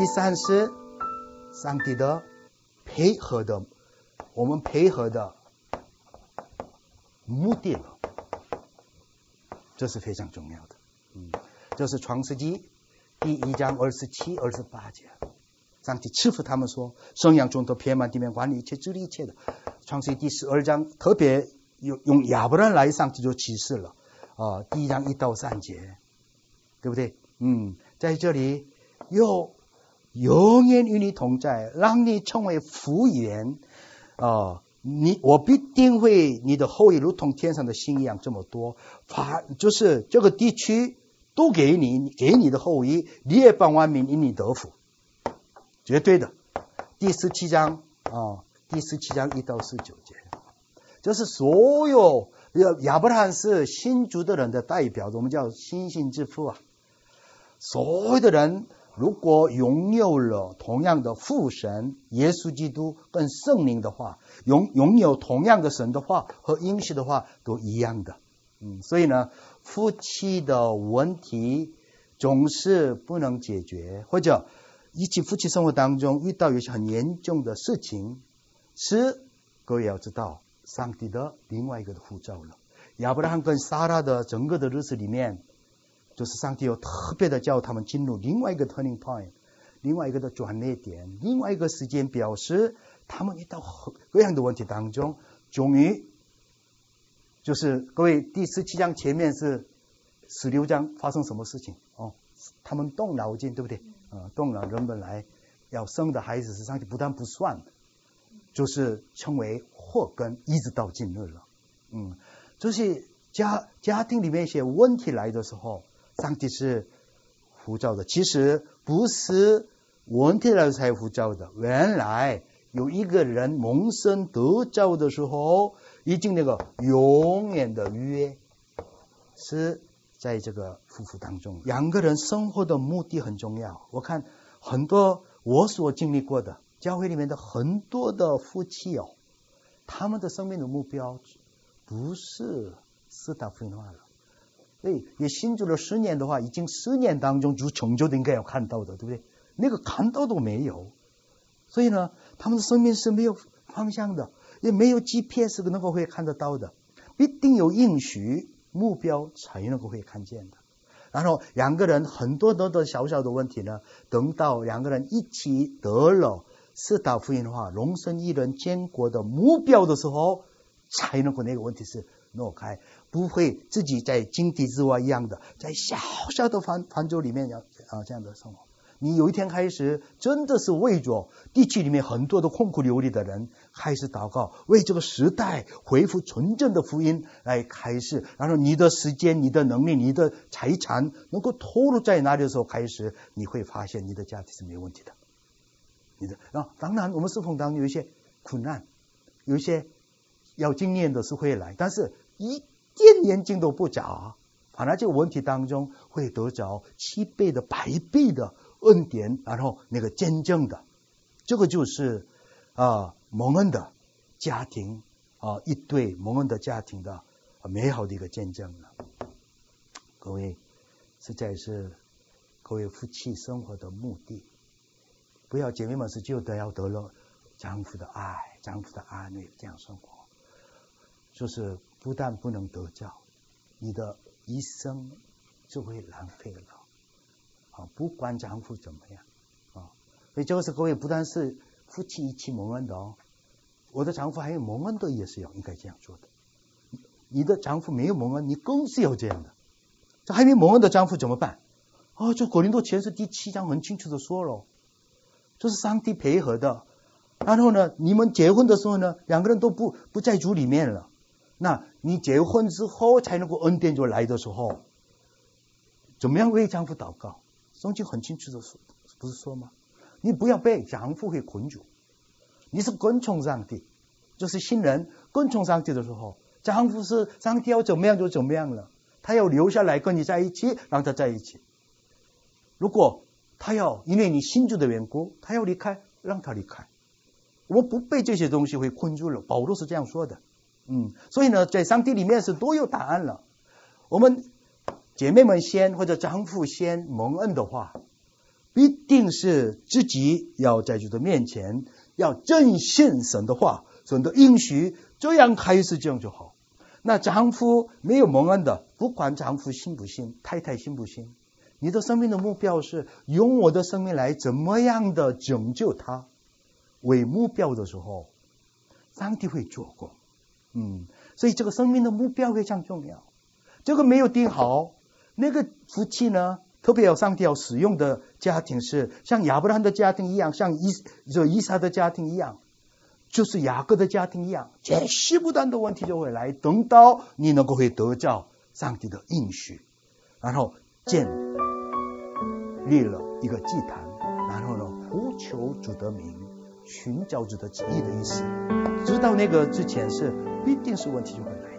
三是上帝的配合的，我们配合的目的了，这是非常重要的。这是创世纪第1章27、28节。上帝赐福他们说，生养众多，遍满地面，管理一切，治理一切的。创世纪第12章特别用亚伯兰来上帝就启示了第1章1到3节，对不对？在这里又永远与你同在，让你成为福源我必定会你的后裔如同天上的星一样这么多，就是这个地区都给你的后裔，列邦万民因你得福，绝对的。第17章1到19节，就是所有亚伯拉罕是信主的人的代表，我们叫信心之父所有的人如果拥有了同样的父神耶稣基督跟圣灵的话，拥有同样的神的话和应许的话都一样的。所以呢，夫妻的问题总是不能解决，或者一起夫妻生活当中遇到有些很严重的事情，是各位要知道上帝的另外一个的呼召了。亚伯拉罕跟撒拉的整个的日子里面，就是上帝有特别的叫他们进入另外一个 turning point， 另外一个的转捩点，另外一个时间表示他们遇到各样的问题当中，终于就是各位第17章前面是16章发生什么事情他们动脑筋，对不对？动脑人本来要生的孩子是上帝不但不算，就是成为祸根，一直到今日了。就是家庭里面一些问题来的时候，上帝是呼召的，其实不是问题来才呼召的。原来有一个人蒙生得召的时候，已经那个永远的约是在这个夫妇当中。两个人生活的目的很重要。我看很多我所经历过的教会里面的很多的夫妻他们的生命的目标不是四大分化了。所以也信主了10年的话，已经10年当中主成就的应该要看到的，对不对？那个看到都没有。所以呢，他们的生命是没有方向的，也没有 GPS 能够会看得到的，必定有应许目标才能够会看见的。然后两个人很多的小小的问题呢，等到两个人一起得了四大福音的话，荣升一人建国的目标的时候，才能够那个问题是挪开，不会自己在井底之蛙一样的，在小小的方舟里面这样的生活。你有一天开始真的是为着地区里面很多的痛苦流离的人开始祷告，为这个时代恢复纯正的福音来开始，然后你的时间、你的能力、你的财产能够投入在哪里的时候开始，你会发现你的家庭是没有问题的。当然我们侍奉当中有一些困难，有一些要经验的是会来，但是一点眼睛都不眨，反而这个问题当中会得着7倍的100倍的恩典，然后那个见证的，这个就是蒙恩的家庭一对蒙恩的家庭的美好的一个见证了。各位，实在是各位夫妻生活的目的，不要姐妹们是就要得了丈夫的爱、丈夫的安慰这样生活，就是不但不能得着，你的一生就会浪费了。不管丈夫怎么样所以这个是各位不但是夫妻一起蒙恩的我的丈夫还有蒙恩的也是应该这样做的。你的丈夫没有蒙恩，你更是要这样的。这还没蒙恩的丈夫怎么办？就哥林多前书第7章很清楚的说了，这是上帝配合的。然后呢，你们结婚的时候呢，两个人都不在主里面了，那你结婚之后才能够恩典就来的时候，怎么样为丈夫祷告？圣经很清楚的说，不是说吗？你不要被丈夫会困住，你是跟从上帝，就是新人跟从上帝的时候，丈夫是上帝要怎么样就怎么样了，他要留下来跟你在一起，让他在一起。如果他要因为你信主的缘故，他要离开，让他离开。我们不被这些东西会困住了，保罗是这样说的。所以呢，在上帝里面是都有答案了。我们姐妹们先或者丈夫先蒙恩的话， 必定是自己要在主的面前要正信神的话，神的应许，这样开始这样就好。那丈夫没有蒙恩的，不管丈夫信不信，太太信不信，你的生命的目标是用我的生命来怎么样的拯救他为目标的时候，上帝会做工。所以这个生命的目标非常重要。这个没有定好，那个夫妻呢，特别有上帝要使用的家庭是像亚伯拉罕的家庭一样，像以撒的家庭一样，就是雅各的家庭一样，这些不断的问题就会来，等到你能够会得到上帝的应许，然后建立了一个祭坛，然后呢呼求主的名，寻找主的旨意的意思，直到那个之前是必定是问题就会来。